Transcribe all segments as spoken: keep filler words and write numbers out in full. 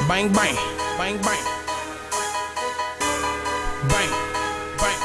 Bang bang, bang bang, bang bang,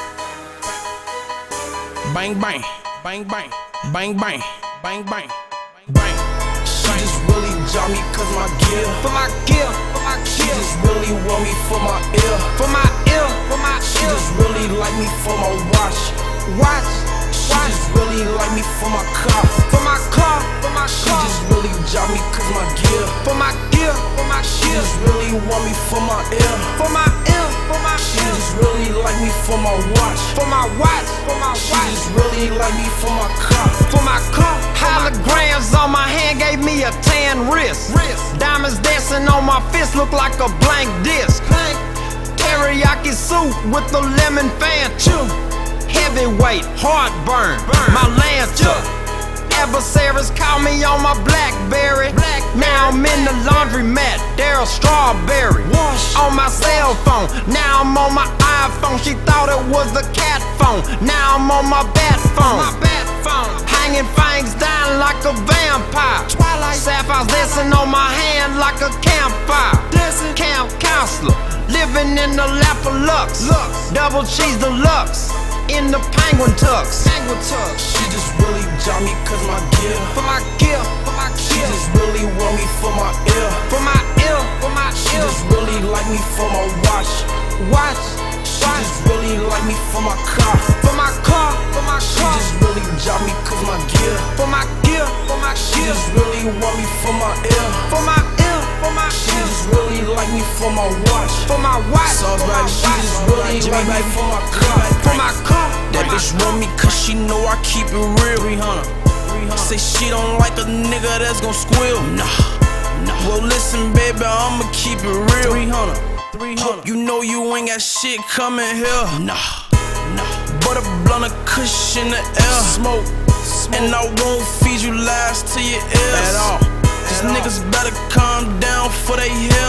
bang bang, bang bang, bang bang, bang bang, bang. She just really job me cause my gear, for my gear, for my she gear, just really want me for my ear, for my ear, for my she ear. just really like me for my watch, Watch, she watch, just really like me for my car, for my car, for my she car, just really job me cause my gear, for my gear, for my she gear, just really want me for my ear, for my ear, for my she ear, just really like me for my watch, for my watch, for my she watch, just really like me for my car, for my car. Holograms on my hand gave me a tan wrist. wrist, Diamonds dancing on my fist look like a blank disc. blank, Teriyaki soup with the lemon fan chew. Heavyweight, heartburn, my lantern. Adversaries call me on my Blackberry. Black. Now I'm in the laundromat, Daryl Strawberry. Wash. On my cell phone, now I'm on my iPhone. She thought it was the cat phone, now I'm on my bat phone. my bad phone, Hanging fangs down like a vampire. Twilight, Sapphires dancing on my hand like a campfire. dancing, Camp counselor, living in the lap of Lux. Lux. Double cheese deluxe, in the penguin tux. Penguin tuck. She just really job me cause my gear, For my gear, for my she gear, just really want me for my ear, for my ear, for my she ear. just really like me for my watch, Watch, she watch, just really like me for my car, for my car, for my she car, just really job me cause my gear, for my gear, for my she gear, just really want me for my ear, for my ear, for my she ear, just really like me for my watch, for my watch, Sauce for my baby, she watch, just really like me for my car, for my car. that bitch want me cause she know I keep it real. three hundred, say she don't like a nigga that's gon' squeal. Nah, nah. Well listen baby, I'ma keep it real. three hundred, three hundred. Hope you know you ain't got shit coming here. Nah, nah. But a blunt of kush in the air. Smoke, smoke. And I won't feed you lies to your ears at all. These niggas better calm down for they hear.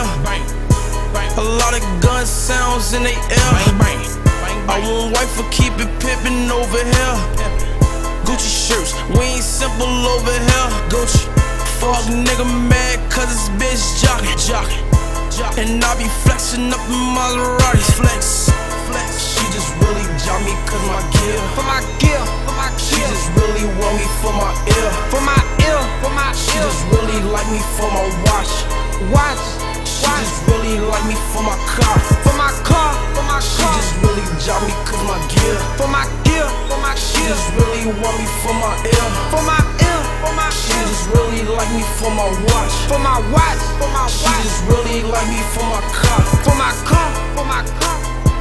A lot of gun sounds in they ear. I won't wife for keep it pimpin' over here. Gucci shirts, we ain't simple over here. Gucci, fuck nigga mad cause his bitch jockin', jockin', jockin'. And I be flexin' up in Maseratis, flex, flex. She just really job me cause my gear, For my gear, for my she gear, just really want me for my ear, for my ear, for my she ear. just really like me for my watch, Watch, she watch, just really like me for my car, for my car, for my she car, just really job me cause my gear, for my gear, for my she gear, just really want me for my ear, for my ear, for my she ear, just really like me for my watch, for my watch, for my she watch, just really like me for my car, for my car, for my car.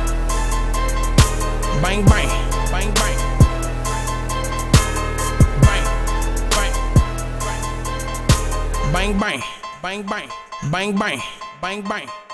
bang bang, bang bang, bang bang, bang bang, bang bang, bang bang, bang bang.